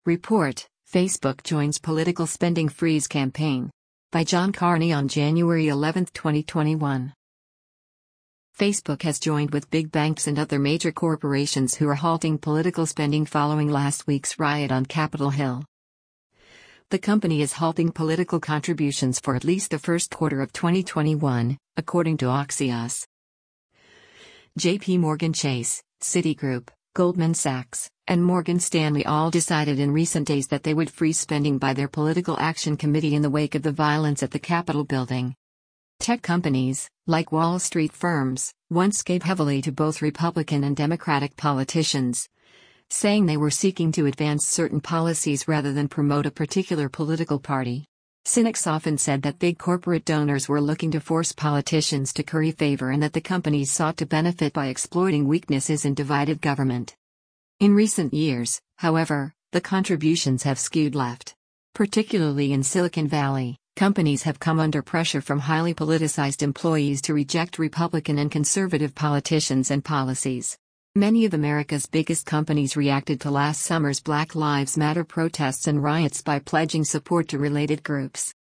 Report, Facebook joins political spending freeze campaign. By John Carney on January 11, 2021. Facebook has joined with big banks and other major corporations who are halting political spending following last week's riot on Capitol Hill. The company is halting political contributions for at least the first quarter of 2021, according to Axios. JP Morgan Chase, Citigroup, Goldman Sachs, and Morgan Stanley all decided in recent days that they would freeze spending by their Political Action Committee in the wake of the violence at the Capitol building. Tech companies, like Wall Street firms, once gave heavily to both Republican and Democratic politicians, saying they were seeking to advance certain policies rather than promote a particular political party. Cynics often said that big corporate donors were looking to force politicians to curry favor and that the companies sought to benefit by exploiting weaknesses in divided government. In recent years, however, the contributions have skewed left. Particularly in Silicon Valley, companies have come under pressure from highly politicized employees to reject Republican and conservative politicians and policies. Many of America's biggest companies reacted to last summer's Black Lives Matter protests and riots by pledging support to related groups.